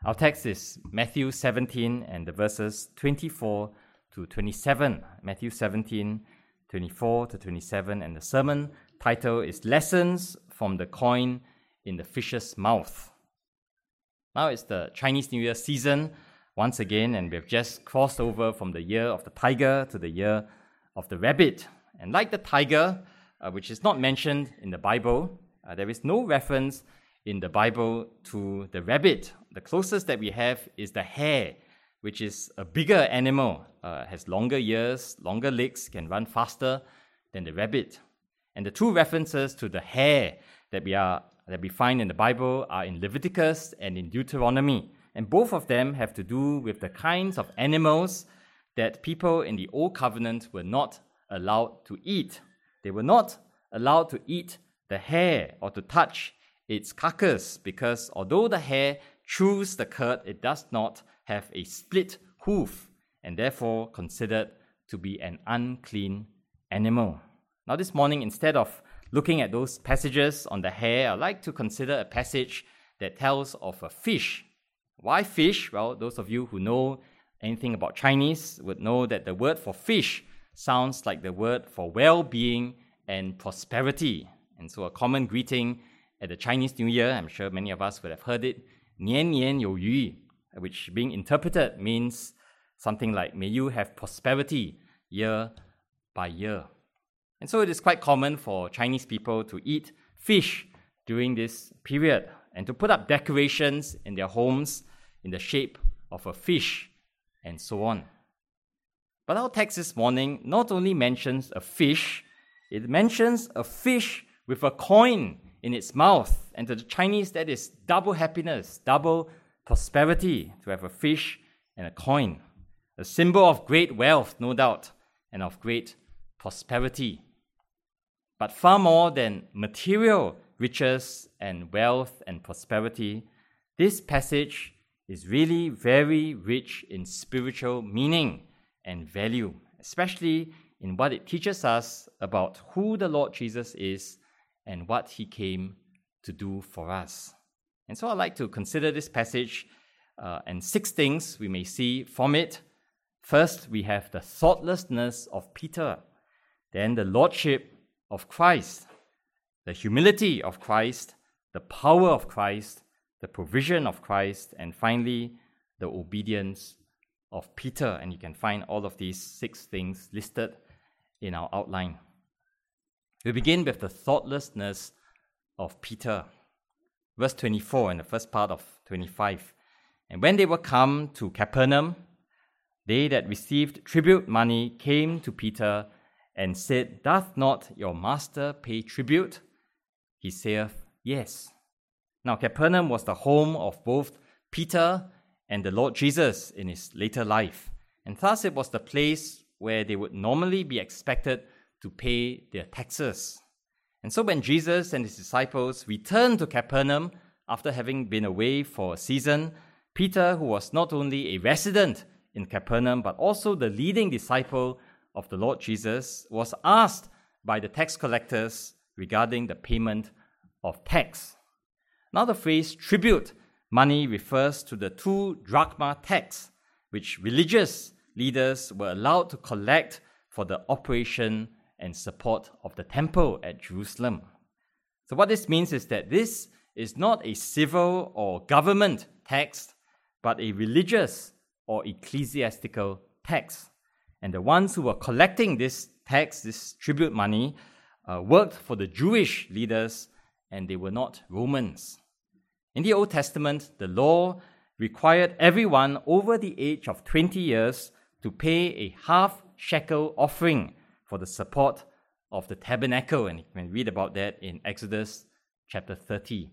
Our text is Matthew 17 and the verses 24 to 27. Matthew 17, 24 to 27, and the sermon title is Lessons from the Coin in the Fish's Mouth. Now it's the Chinese New Year season once again, and we've just crossed over from the year of the tiger to the year of the rabbit. And like the tiger, which is not mentioned in the Bible, there is no reference in the Bible to the rabbit. The closest that we have is the hare, which is a bigger animal, has longer ears, longer legs, can run faster than the rabbit. And the two references to the hare that we find in the Bible are in Leviticus and in Deuteronomy. And both of them have to do with the kinds of animals that people in the Old Covenant were not allowed to eat. They were not allowed to eat the hare or to touch its carcass, because although the hare chews the cud, it does not have a split hoof and therefore considered to be an unclean animal. Now this morning, instead of looking at those passages on the hare, I'd like to consider a passage that tells of a fish. Why fish? Well, those of you who know anything about Chinese would know that the word for fish sounds like the word for well-being and prosperity. And so a common greeting at the Chinese New Year, I'm sure many of us would have heard it, 年年有余, which being interpreted means something like, may you have prosperity year by year. And so it is quite common for Chinese people to eat fish during this period and to put up decorations in their homes in the shape of a fish and so on. But our text this morning not only mentions a fish, it mentions a fish with a coin in its mouth. And to the Chinese, that is double happiness, double prosperity, to have a fish and a coin. A symbol of great wealth, no doubt, and of great prosperity. But far more than material riches and wealth and prosperity, this passage is really very rich in spiritual meaning and value, especially in what it teaches us about who the Lord Jesus is and what he came to do for us. And so I'd like to consider this passage and 6 things we may see from it. First, we have the thoughtlessness of Peter, then the lordship of Christ, the humility of Christ, the power of Christ, the provision of Christ, and finally, the obedience of Peter. And you can find all of these 6 things listed in our outline. We begin with the thoughtlessness of Peter. Verse 24 and the first part of 25. And when they were come to Capernaum, they that received tribute money came to Peter and said, Doth not your master pay tribute? He saith, Yes. Now Capernaum was the home of both Peter and the Lord Jesus in his later life. And thus it was the place where they would normally be expected to pay their taxes. And so when Jesus and his disciples returned to Capernaum after having been away for a season, Peter, who was not only a resident in Capernaum but also the leading disciple of the Lord Jesus, was asked by the tax collectors regarding the payment of tax. Now the phrase tribute money refers to the 2 drachma tax, which religious leaders were allowed to collect for the operation and support of the temple at Jerusalem. So what this means is that this is not a civil or government tax, but a religious or ecclesiastical tax. And the ones who were collecting this tax, this tribute money, worked for the Jewish leaders, and they were not Romans. In the Old Testament, the law required everyone over the age of 20 years to pay a half shekel offering for the support of the tabernacle, and you can read about that in Exodus chapter 30.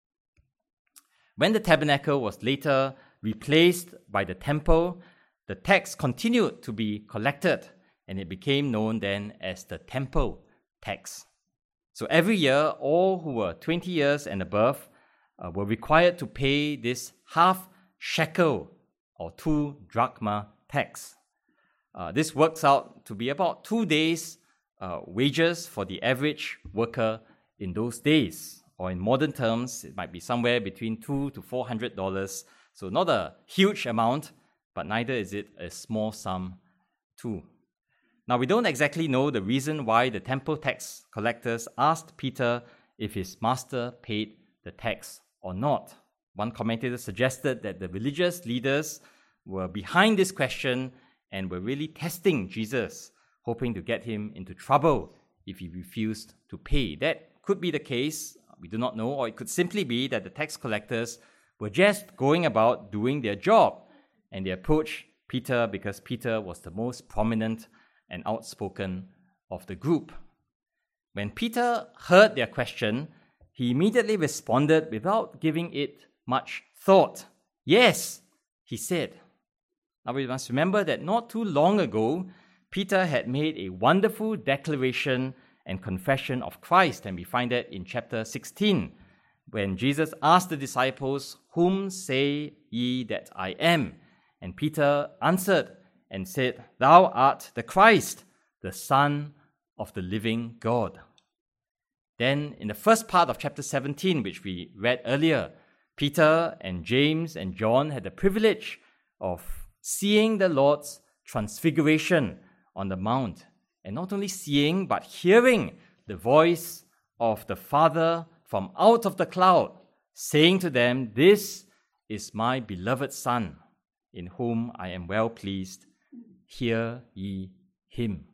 When the tabernacle was later replaced by the temple, the tax continued to be collected, and it became known then as the temple tax. So every year, all who were 20 years and above were required to pay this half shekel or 2 drachma tax. This works out to be about 2 days' wages for the average worker in those days. or in modern terms, it might be somewhere between $200 to $400. So not a huge amount, but neither is it a small sum too. Now, we don't exactly know the reason why the temple tax collectors asked Peter if his master paid the tax or not. One commentator suggested that the religious leaders were behind this question and were really testing Jesus, hoping to get him into trouble if he refused to pay. That could be the case, we do not know, or it could simply be that the tax collectors were just going about doing their job, and they approached Peter because Peter was the most prominent and outspoken of the group. When Peter heard their question, he immediately responded without giving it much thought. Yes, he said. Now we must remember that not too long ago, Peter had made a wonderful declaration and confession of Christ, and we find that in chapter 16, when Jesus asked the disciples, "Whom say ye that I am?" And Peter answered and said, "Thou art the Christ, the Son of the living God." Then in the first part of chapter 17, which we read earlier, Peter and James and John had the privilege of seeing the Lord's transfiguration on the mount. And not only seeing, but hearing the voice of the Father from out of the cloud, saying to them, "This is my beloved Son, in whom I am well pleased. Hear ye him."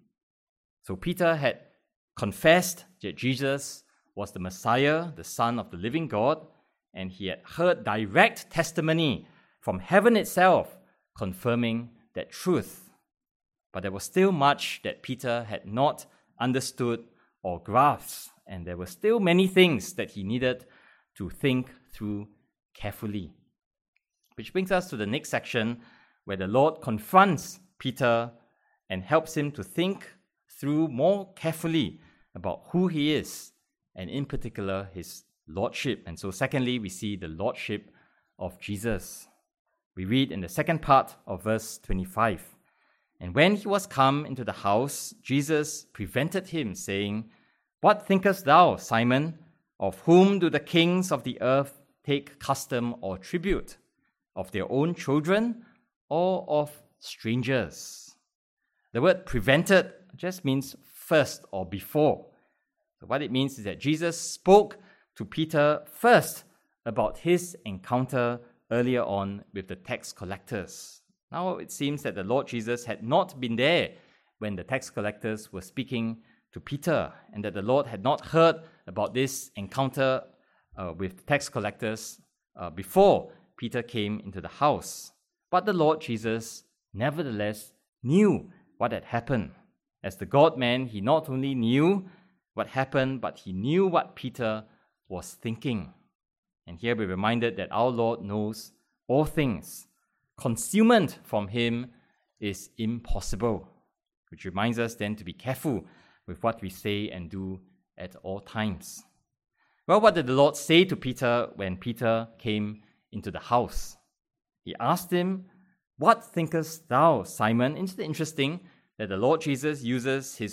So Peter had confessed that Jesus was the Messiah, the Son of the living God, and he had heard direct testimony from heaven itself confirming that truth. But there was still much that Peter had not understood or grasped, and there were still many things that he needed to think through carefully. Which brings us to the next section, where the Lord confronts Peter and helps him to think through more carefully about who he is, and in particular, his lordship. And so secondly, we see the lordship of Jesus. We read in the second part of verse 25, "And when he was come into the house, Jesus prevented him, saying, What thinkest thou, Simon? Of whom do the kings of the earth take custom or tribute? Of their own children or of strangers?" The word prevented just means first or before. So what it means is that Jesus spoke to Peter first about his encounter earlier on with the tax collectors. Now it seems that the Lord Jesus had not been there when the tax collectors were speaking to Peter, and that the Lord had not heard about this encounter with tax collectors before Peter came into the house. But the Lord Jesus nevertheless knew what had happened. As the God-man, he not only knew what happened, but he knew what Peter was thinking. And here we're reminded that our Lord knows all things. Concealment from him is impossible, which reminds us then to be careful with what we say and do at all times. Well, what did the Lord say to Peter when Peter came into the house? He asked him, "What thinkest thou, Simon?" Isn't it interesting that the Lord Jesus uses his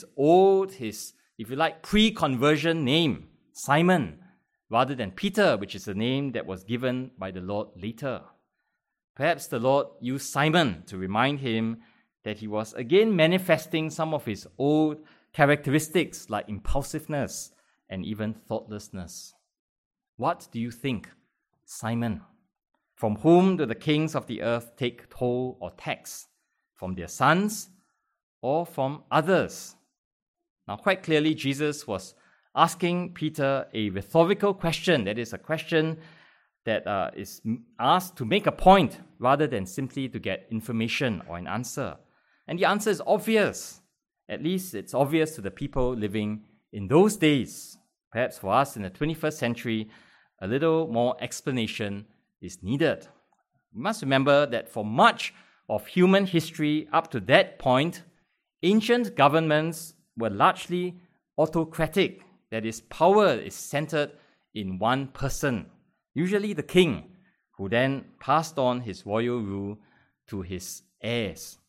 if you like, pre-conversion name, Simon, rather than Peter, which is the name that was given by the Lord later. Perhaps the Lord used Simon to remind him that he was again manifesting some of his old characteristics like impulsiveness and even thoughtlessness. "What do you think, Simon? From whom do the kings of the earth take toll or tax? From their sons or from others?" Now, quite clearly, Jesus was asking Peter a rhetorical question. That is, a question that is asked to make a point rather than simply to get information or an answer. And the answer is obvious. At least it's obvious to the people living in those days. Perhaps for us in the 21st century, a little more explanation is needed. We must remember that for much of human history up to that point, ancient governments were largely autocratic. That is, power is centered in one person, usually the king, who then passed on his royal rule to his heirs.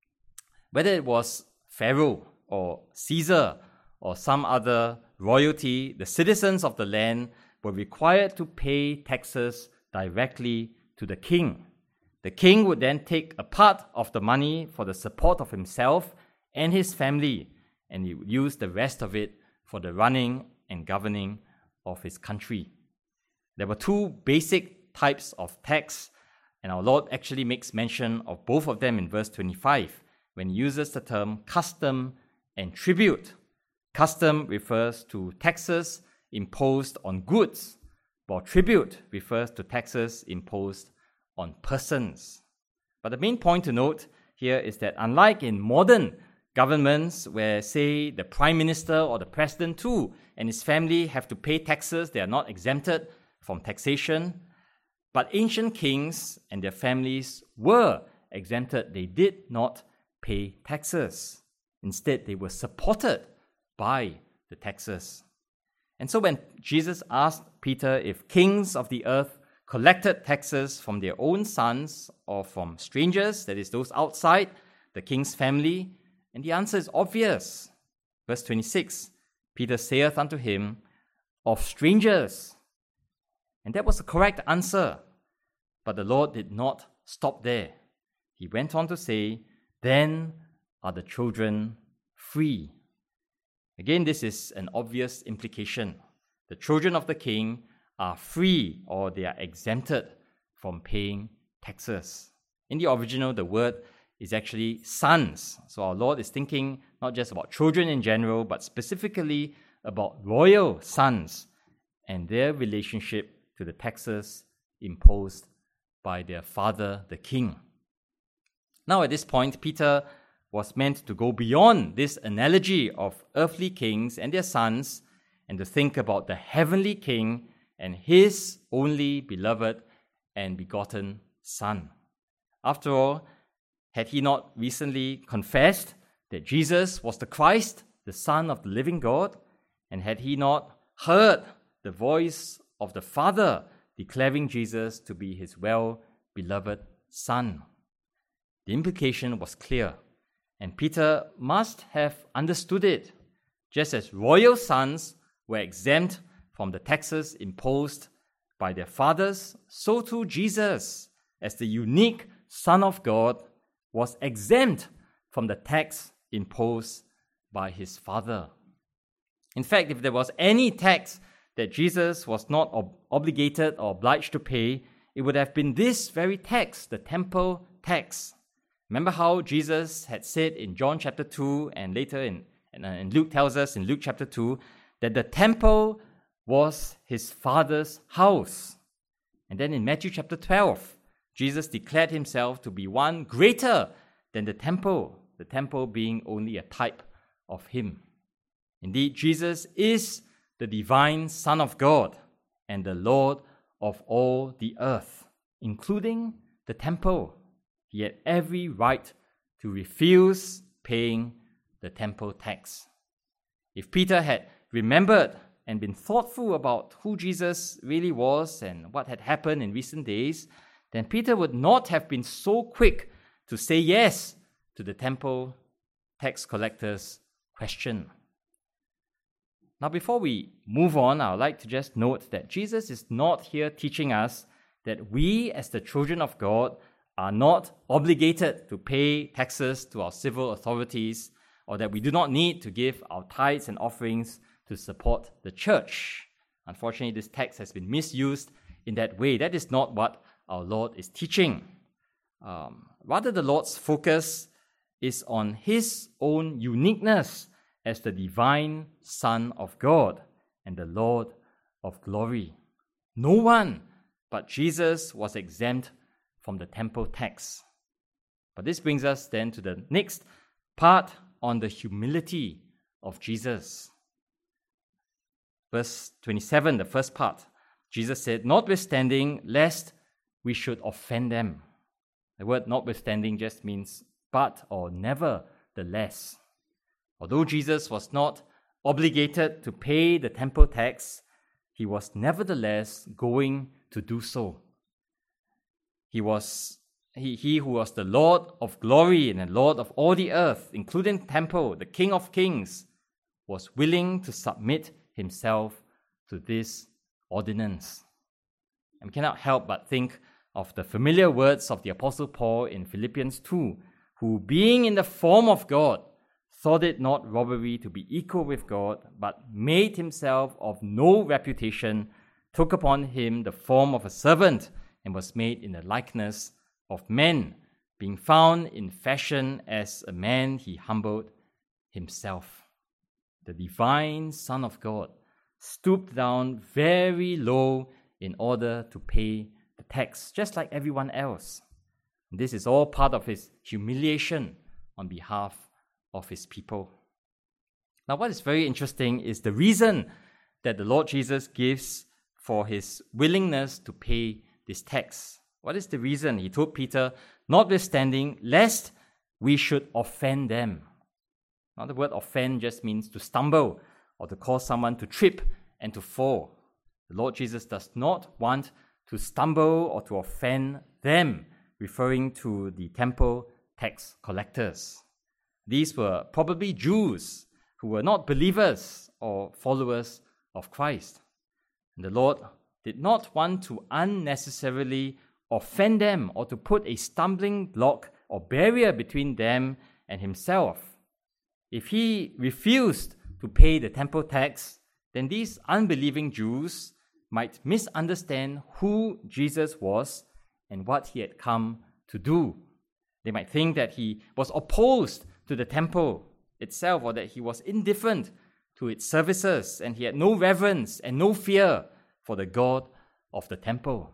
Whether it was Pharaoh or Caesar or some other royalty, the citizens of the land were required to pay taxes directly to the king. The king would then take a part of the money for the support of himself and his family, and he would use the rest of it for the running and governing of his country. There were two basic types of tax, and our Lord actually makes mention of both of them in verse 25 when he uses the term custom and tribute. Custom refers to taxes imposed on goods, while tribute refers to taxes imposed on persons. But the main point to note here is that unlike in modern governments where, say, the prime minister or the president too and his family have to pay taxes, they are not exempted from taxation, but ancient kings and their families were exempted. They did not pay taxes. Instead, they were supported by the taxes. And so when Jesus asked Peter if kings of the earth collected taxes from their own sons or from strangers, that is, those outside the king's family, and the answer is obvious. Verse 26, Peter saith unto him, of strangers. And that was the correct answer. But the Lord did not stop there. He went on to say, then are the children free. Again, this is an obvious implication. The children of the king are free, or they are exempted from paying taxes. In the original, the word is actually sons. So our Lord is thinking not just about children in general, but specifically about royal sons and their relationship to the taxes imposed by their father, the king. Now at this point, Peter was meant to go beyond this analogy of earthly kings and their sons and to think about the heavenly king and his only beloved and begotten son. After all, had he not recently confessed that Jesus was the Christ, the Son of the living God? And had he not heard the voice of the Father declaring Jesus to be his well-beloved Son? The implication was clear, and Peter must have understood it. Just as royal sons were exempt from the taxes imposed by their fathers, so too Jesus, as the unique Son of God, was exempt from the tax imposed by his Father. In fact, if there was any tax that Jesus was not obligated or obliged to pay, it would have been this very tax, the temple tax. Remember how Jesus had said in John chapter 2 and later in Luke tells us in Luke chapter 2 that the temple was his Father's house. And then in Matthew chapter 12, Jesus declared himself to be one greater than the temple being only a type of him. Indeed, Jesus is the divine Son of God and the Lord of all the earth, including the temple. He had every right to refuse paying the temple tax. If Peter had remembered and been thoughtful about who Jesus really was and what had happened in recent days, then Peter would not have been so quick to say yes to the temple tax collector's question. Now, before we move on, I would like to just note that Jesus is not here teaching us that we, as the children of God, are not obligated to pay taxes to our civil authorities, or that we do not need to give our tithes and offerings to support the church. Unfortunately, this text has been misused in that way. That is not what our Lord is teaching. Rather, the Lord's focus is on his own uniqueness as the divine Son of God and the Lord of glory. No one but Jesus was exempt from the temple tax. But this brings us then to the next part on the humility of Jesus. Verse 27, the first part, Jesus said, notwithstanding, lest we should offend them. The word notwithstanding just means but or nevertheless. Although Jesus was not obligated to pay the temple tax, he was nevertheless going to do so. He who was the Lord of glory and the Lord of all the earth, including the temple, the King of kings, was willing to submit himself to this ordinance. And we cannot help but think of the familiar words of the Apostle Paul in Philippians 2, who, being in the form of God, thought it not robbery to be equal with God, but made himself of no reputation, took upon him the form of a servant, and was made in the likeness of men. Being found in fashion as a man, he humbled himself. The divine Son of God stooped down very low in order to pay the tax, just like everyone else. This is all part of his humiliation on behalf of his people. Now, what is very interesting is the reason that the Lord Jesus gives for his willingness to pay this tax. What is the reason? He told Peter, notwithstanding, lest we should offend them. Now, the word offend just means to stumble or to cause someone to trip and to fall. The Lord Jesus does not want to stumble or to offend them, referring to the temple tax collectors. These were probably Jews who were not believers or followers of Christ. And the Lord did not want to unnecessarily offend them or to put a stumbling block or barrier between them and himself. If he refused to pay the temple tax, then these unbelieving Jews might misunderstand who Jesus was and what he had come to do. They might think that he was opposed to the temple itself, or that he was indifferent to its services, and he had no reverence and no fear for the God of the temple.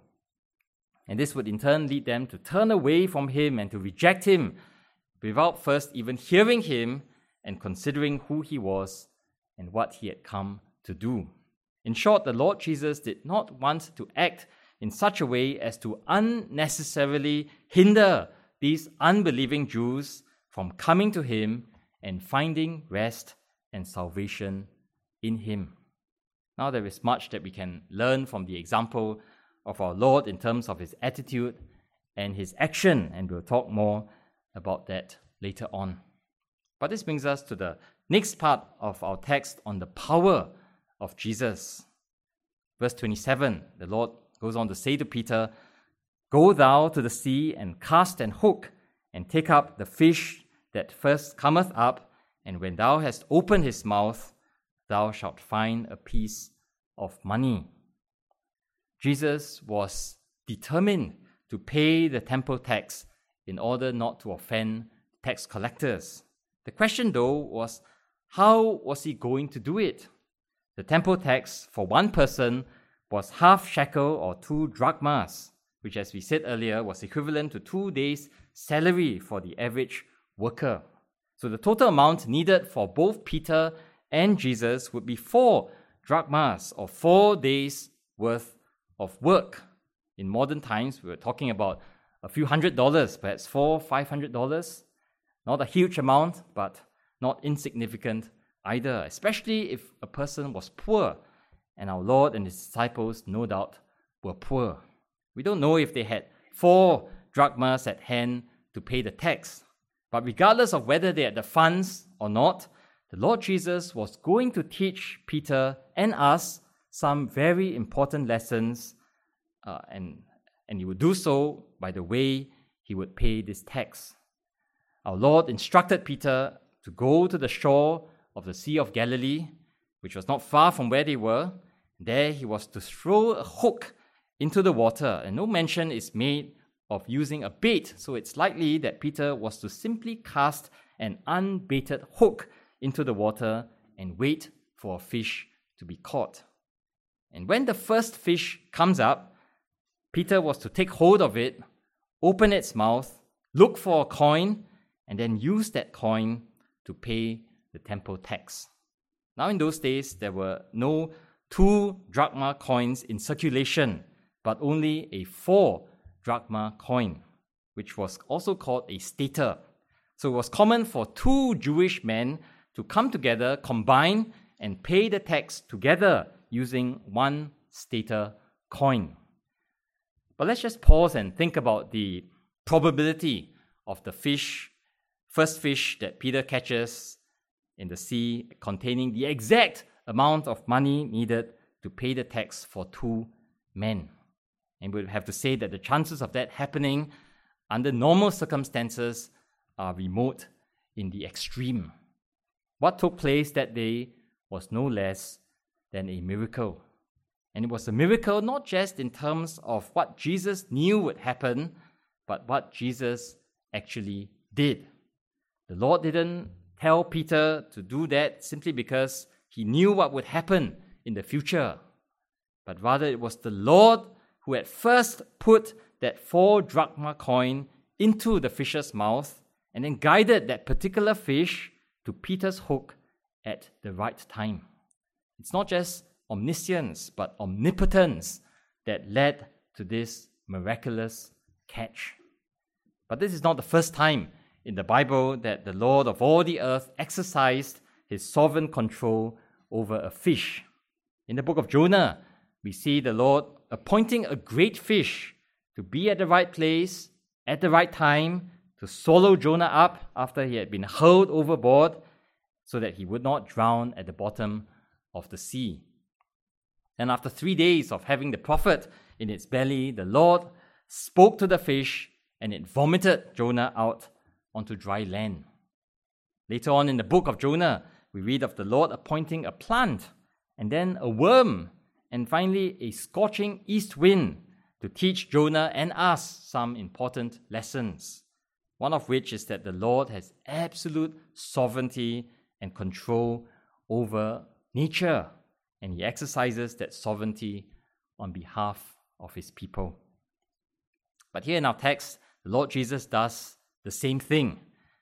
And this would in turn lead them to turn away from him and to reject him without first even hearing him and considering who he was and what he had come to do. In short, the Lord Jesus did not want to act in such a way as to unnecessarily hinder these unbelieving Jews from coming to him and finding rest and salvation in him. Now, there is much that we can learn from the example of our Lord in terms of his attitude and his action, and we'll talk more about that later on. But this brings us to the next part of our text on the power of Jesus. Verse 27, the Lord goes on to say to Peter, "Go thou to the sea and cast an hook, and take up the fish that first cometh up, and when thou hast opened his mouth, thou shalt find a piece of money." Jesus was determined to pay the temple tax in order not to offend tax collectors. The question, though, was how was he going to do it? The temple tax for one person was half shekel or 2 drachmas, which, as we said earlier, was equivalent to 2 days' salary for the average worker. So the total amount needed for both Peter and Jesus would be 4 drachmas or 4 days' worth of work. In modern times, we were talking about a few $100s, perhaps $400-500. Not a huge amount, but not insignificant either, especially if a person was poor. And our Lord and his disciples, no doubt, were poor. We don't know if they had 4 drachmas at hand to pay the tax. But regardless of whether they had the funds or not, the Lord Jesus was going to teach Peter and us some very important lessons, and he would do so by the way he would pay this tax. Our Lord instructed Peter to go to the shore of the Sea of Galilee, which was not far from where they were. There he was to throw a hook into the water, and no mention is made of using a bait, so it's likely that Peter was to simply cast an unbaited hook into the water and wait for a fish to be caught. And when the first fish comes up, Peter was to take hold of it, open its mouth, look for a coin, and then use that coin to pay the temple tax. Now, in those days, there were no 2 drachma coins in circulation, but only a 4 drachma coin, which was also called a stater. So it was common for 2 Jewish men to come together, combine, and pay the tax together using 1 stater coin. But let's just pause and think about the probability of the first fish that Peter catches in the sea containing the exact amount of money needed to pay the tax for 2 men. And we would have to say that the chances of that happening under normal circumstances are remote in the extreme. What took place that day was no less than a miracle. And it was a miracle not just in terms of what Jesus knew would happen, but what Jesus actually did. The Lord didn't tell Peter to do that simply because he knew what would happen in the future, but rather it was the Lord who at first put that 4 drachma coin into the fish's mouth and then guided that particular fish to Peter's hook at the right time. It's not just omniscience, but omnipotence that led to this miraculous catch. But this is not the first time in the Bible that the Lord of all the earth exercised his sovereign control over a fish. In the book of Jonah, we see the Lord appointing a great fish to be at the right place at the right time to swallow Jonah up after he had been hurled overboard so that he would not drown at the bottom of the sea. And after 3 days of having the prophet in its belly, the Lord spoke to the fish and it vomited Jonah out onto dry land. Later on in the book of Jonah, we read of the Lord appointing a plant and then a worm and finally a scorching east wind to teach Jonah and us some important lessons. One of which is that the Lord has absolute sovereignty and control over nature, and he exercises that sovereignty on behalf of his people. But here in our text, the Lord Jesus does the same thing.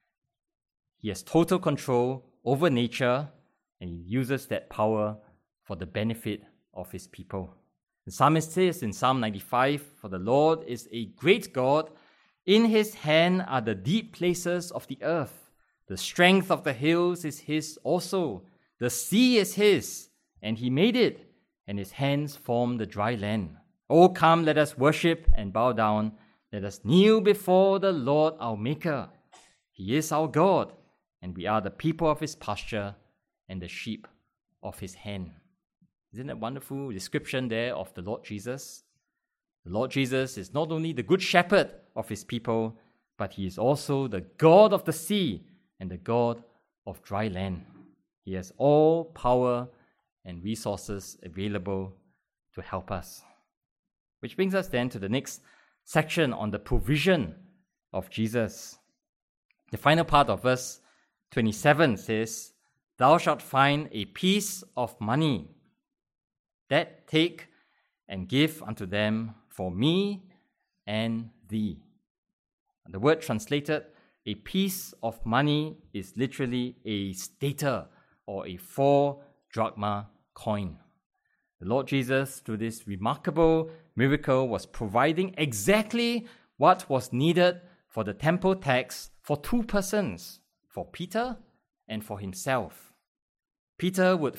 He has total control over nature, and he uses that power for the benefit of his people. The psalmist says in Psalm 95, "For the Lord is a great God. In his hand are the deep places of the earth. The strength of the hills is his also. The sea is his, and he made it, and his hands formed the dry land. Oh, come, let us worship and bow down. Let us kneel before the Lord our Maker. He is our God, and we are the people of his pasture and the sheep of his hand." Isn't that a wonderful description there of the Lord Jesus? The Lord Jesus is not only the good shepherd of his people, but he is also the God of the sea and the God of dry land. He has all power and resources available to help us. Which brings us then to the next section on the provision of Jesus. The final part of verse 27 says, "Thou shalt find a piece of money. That take and give unto them for me and thee." The word translated a piece of money is literally a stater or a 4 drachma coin. The Lord Jesus, through this remarkable miracle, was providing exactly what was needed for the temple tax for 2 persons, for Peter and for himself. Peter would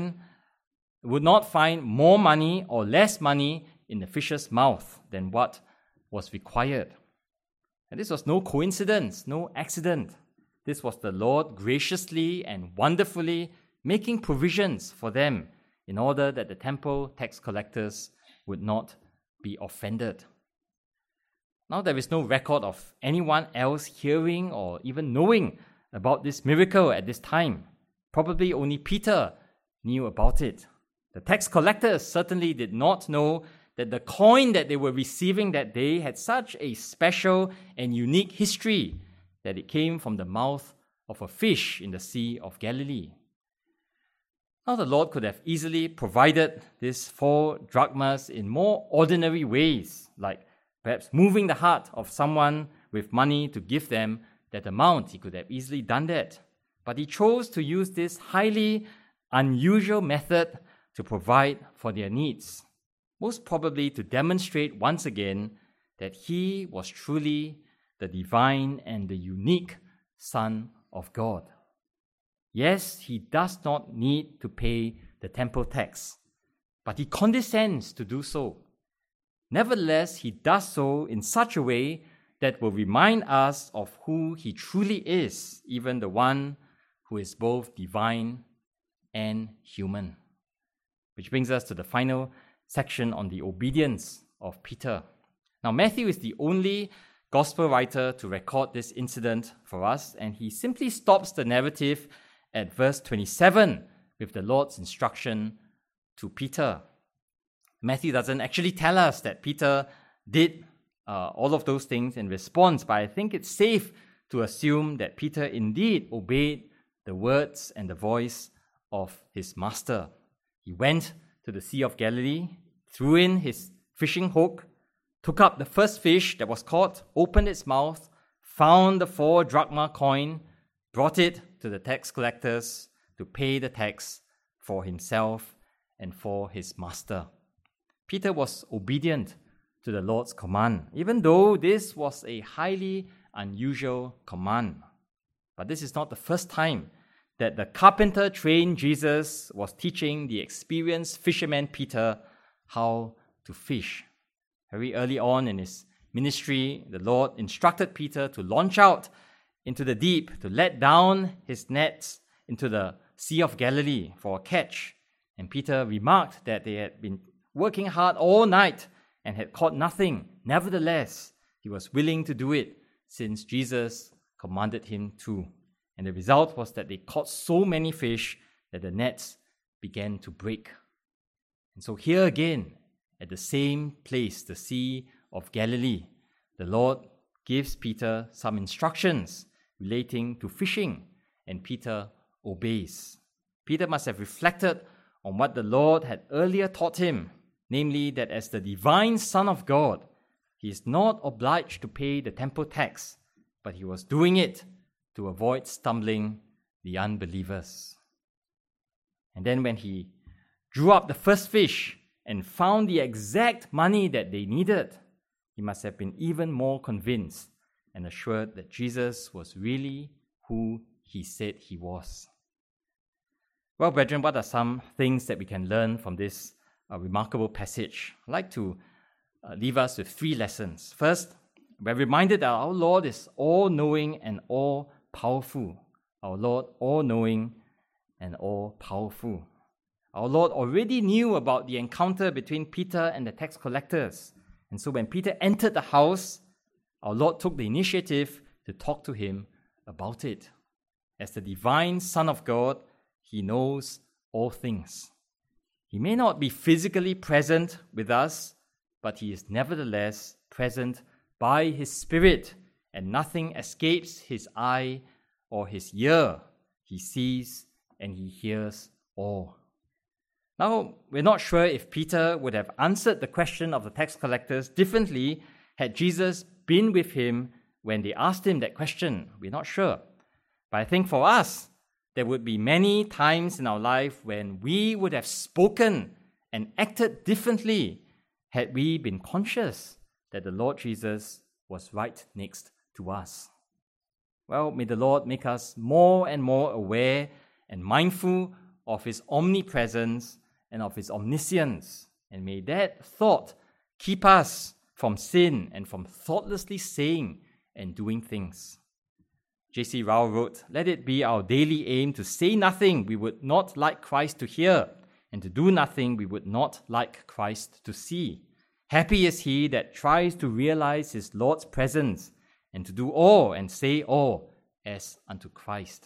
not find more money or less money in the fish's mouth than what was required. And this was no coincidence, no accident. This was the Lord graciously and wonderfully making provisions for them in order that the temple tax collectors would not be offended. Now, there is no record of anyone else hearing or even knowing about this miracle at this time. Probably only Peter knew about it. The tax collectors certainly did not know that the coin that they were receiving that day had such a special and unique history that it came from the mouth of a fish in the Sea of Galilee. Now, the Lord could have easily provided these 4 drachmas in more ordinary ways, like perhaps moving the heart of someone with money to give them that amount. He could have easily done that. But he chose to use this highly unusual method to provide for their needs, most probably to demonstrate once again that he was truly the divine and the unique Son of God. Yes, he does not need to pay the temple tax, but he condescends to do so. Nevertheless, he does so in such a way that will remind us of who he truly is, even the one who is both divine and human. which brings us to the final section on the obedience of Peter. Now, Matthew is the only gospel writer to record this incident for us, and he simply stops the narrative at verse 27 with the Lord's instruction to Peter. Matthew doesn't actually tell us that Peter did all of those things in response, but I think it's safe to assume that Peter indeed obeyed the words and the voice of his master. He went to the Sea of Galilee, threw in his fishing hook, took up the first fish that was caught, opened its mouth, found the 4 drachma coin, brought it to the tax collectors to pay the tax for himself and for his master. Peter was obedient to the Lord's command, even though this was a highly unusual command. But this is not the first time that the carpenter-trained Jesus was teaching the experienced fisherman Peter how to fish. Very early on in his ministry, the Lord instructed Peter to launch out into the deep, to let down his nets into the Sea of Galilee for a catch. And Peter remarked that they had been working hard all night and had caught nothing. Nevertheless, he was willing to do it since Jesus commanded him to. And the result was that they caught so many fish that the nets began to break. And so here again, at the same place, the Sea of Galilee, the Lord gives Peter some instructions relating to fishing, and Peter obeys. Peter must have reflected on what the Lord had earlier taught him, namely that as the divine Son of God, he is not obliged to pay the temple tax, but he was doing it to avoid stumbling the unbelievers. And then when he drew up the first fish and found the exact money that they needed, he must have been even more convinced and assured that Jesus was really who he said he was. Well, brethren, what are some things that we can learn from this remarkable passage? I'd like to leave us with 3 lessons. First, we're reminded that our Lord is all-knowing and all-powerful. Our Lord, all-knowing and all-powerful. Our Lord already knew about the encounter between Peter and the tax collectors. And so when Peter entered the house, our Lord took the initiative to talk to him about it. As the divine Son of God, he knows all things. He may not be physically present with us, but he is nevertheless present by his Spirit, and nothing escapes his eye or his ear. He sees and he hears all. Now, we're not sure if Peter would have answered the question of the tax collectors differently had Jesus been with him when they asked him that question. We're not sure. But I think for us, there would be many times in our life when we would have spoken and acted differently had we been conscious that the Lord Jesus was right next to us. Well, may the Lord make us more and more aware and mindful of his omnipresence and of his omniscience. And may that thought keep us from sin and from thoughtlessly saying and doing things. J.C. Rao wrote, "Let it be our daily aim to say nothing we would not like Christ to hear, and to do nothing we would not like Christ to see. Happy is he that tries to realize his Lord's presence, and to do all and say all as unto Christ."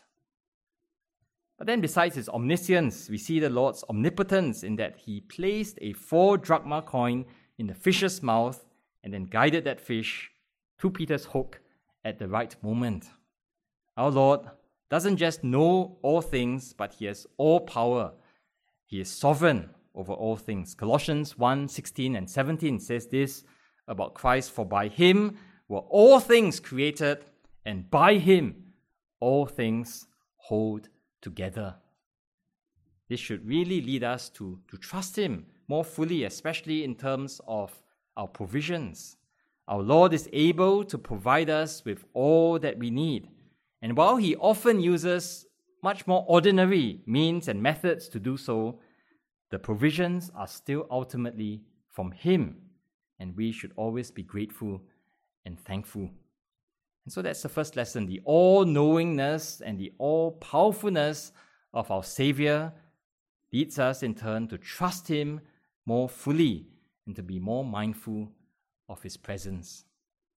But then besides his omniscience, we see the Lord's omnipotence in that he placed a 4 drachma coin in the fish's mouth and then guided that fish to Peter's hook at the right moment. Our Lord doesn't just know all things, but he has all power. He is sovereign over all things. Colossians 1:16 and 17 says this about Christ, "For by him were all things created, and by him all things hold together." This should really lead us to trust him more fully, especially in terms of our provisions. Our Lord is able to provide us with all that we need. And while he often uses much more ordinary means and methods to do so, the provisions are still ultimately from him, and we should always be grateful and thankful. And so that's the first lesson, the all-knowingness and the all-powerfulness of our Savior, leads us in turn to trust Him more fully and to be more mindful of His presence.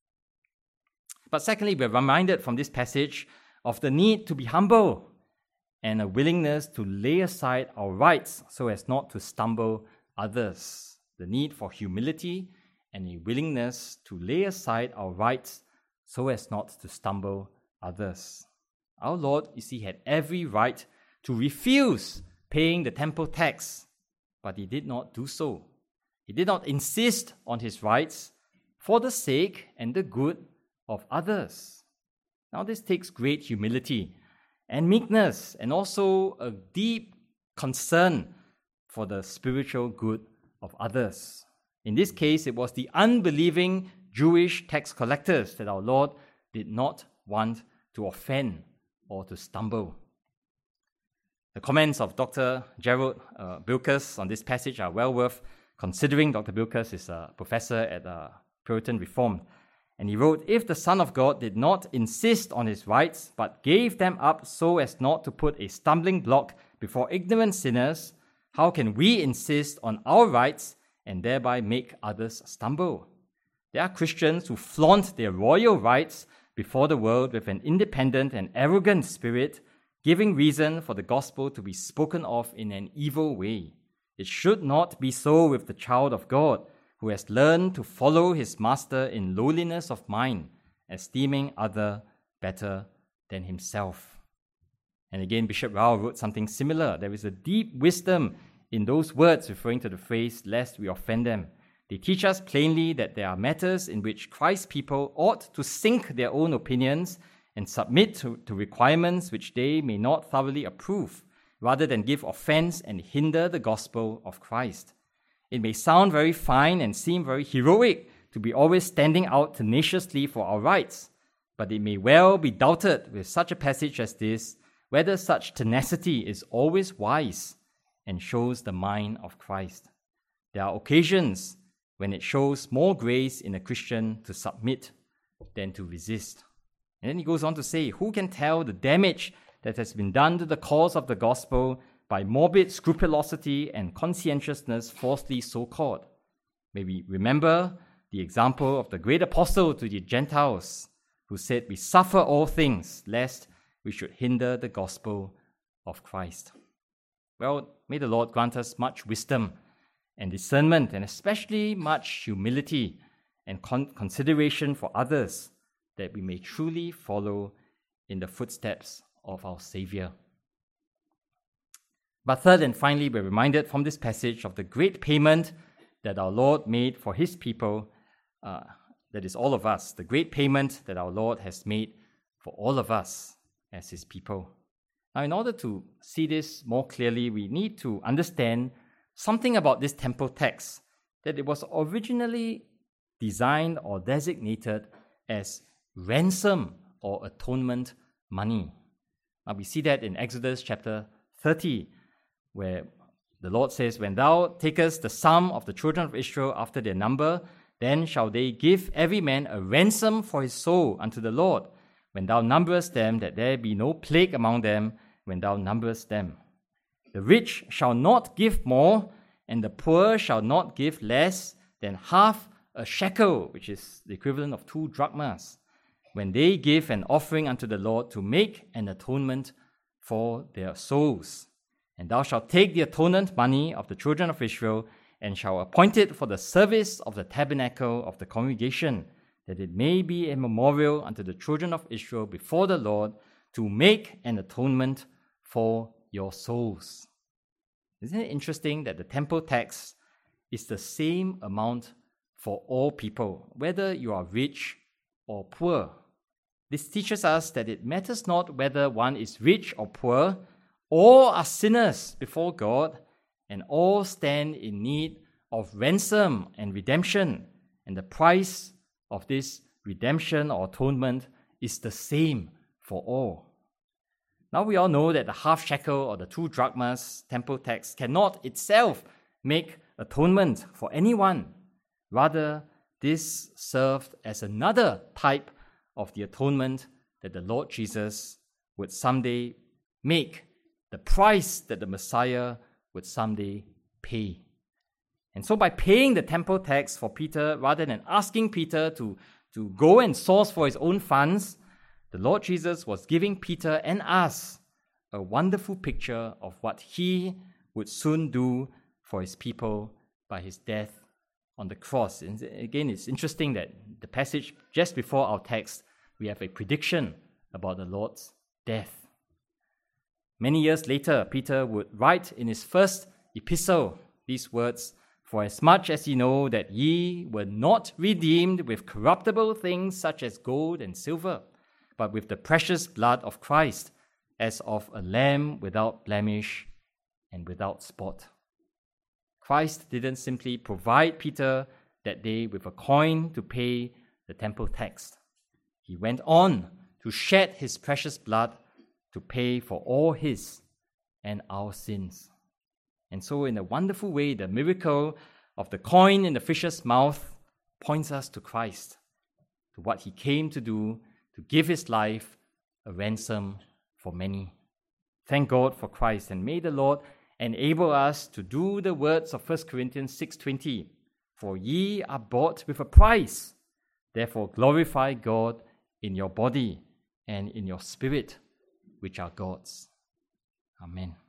But secondly, we're reminded from this passage of the need to be humble and a willingness to lay aside our rights so as not to stumble others. The need for humility and a willingness to lay aside our rights so as not to stumble others. Our Lord, you see, had every right to refuse paying the temple tax, but He did not do so. He did not insist on His rights for the sake and the good of others. Now, this takes great humility and meekness and also a deep concern for the spiritual good of others. In this case, it was the unbelieving Jewish tax collectors that our Lord did not want to offend or to stumble. The comments of Dr. Gerald Bilkes on this passage are well worth considering. Dr. Bilkes is a professor at Puritan Reformed. And he wrote, "If the Son of God did not insist on His rights, but gave them up so as not to put a stumbling block before ignorant sinners, how can we insist on our rights and thereby make others stumble?" There are Christians who flaunt their royal rights before the world with an independent and arrogant spirit, giving reason for the gospel to be spoken of in an evil way. It should not be so with the child of God, who has learned to follow his master in lowliness of mind, esteeming other better than himself. And again, Bishop Rao wrote something similar. There is a deep wisdom in those words referring to the phrase, lest we offend them. They teach us plainly that there are matters in which Christ's people ought to sink their own opinions and submit to requirements which they may not thoroughly approve, rather than give offense and hinder the gospel of Christ. It may sound very fine and seem very heroic to be always standing out tenaciously for our rights, but it may well be doubted with such a passage as this whether such tenacity is always wise and shows the mind of Christ. There are occasions when it shows more grace in a Christian to submit than to resist. And then he goes on to say, who can tell the damage that has been done to the cause of the gospel by morbid scrupulosity and conscientiousness falsely so-called? May we remember the example of the great apostle to the Gentiles, who said, "We suffer all things, lest we should hinder the gospel of Christ." Well, may the Lord grant us much wisdom and discernment, and especially much humility and consideration for others, that we may truly follow in the footsteps of our Savior. But third and finally, we're reminded from this passage of the great payment that our Lord made for His people, that is all of us, the great payment that our Lord has made for all of us as His people. Now, in order to see this more clearly, we need to understand something about this temple tax, that it was originally designed or designated as ransom or atonement money. Now, we see that in Exodus chapter 30, where the Lord says, "When thou takest the sum of the children of Israel after their number, then shall they give every man a ransom for his soul unto the Lord, when thou numberest them, that there be no plague among them when thou numberest them. The rich shall not give more, and the poor shall not give less than half a shekel," which is the equivalent of 2 drachmas, "when they give an offering unto the Lord to make an atonement for their souls. And thou shalt take the atonement money of the children of Israel, and shall appoint it for the service of the tabernacle of the congregation, that it may be a memorial unto the children of Israel before the Lord, to make an atonement for your souls." Isn't it interesting that the temple tax is the same amount for all people, whether you are rich or poor? This teaches us that it matters not whether one is rich or poor. All are sinners before God, and all stand in need of ransom and redemption. And the price of this redemption or atonement is the same for all. Now we all know that the half shekel or the 2 drachmas temple tax cannot itself make atonement for anyone. Rather, this served as another type of the atonement that the Lord Jesus would someday make, the price that the Messiah would someday pay. And so by paying the temple tax for Peter, rather than asking Peter to go and source for his own funds, the Lord Jesus was giving Peter and us a wonderful picture of what he would soon do for his people by his death on the cross. And again, it's interesting that the passage just before our text, we have a prediction about the Lord's death. Many years later, Peter would write in his first epistle these words, "For as much as ye know that ye were not redeemed with corruptible things such as gold and silver, but with the precious blood of Christ, as of a lamb without blemish and without spot." Christ didn't simply provide Peter that day with a coin to pay the temple tax. He went on to shed his precious blood to pay for all his and our sins. And so in a wonderful way, the miracle of the coin in the fish's mouth points us to Christ, to what he came to do, to give his life a ransom for many. Thank God for Christ, and may the Lord enable us to do the words of 1 Corinthians 6:20. "For ye are bought with a price. Therefore glorify God in your body and in your spirit, which are God's." Amen.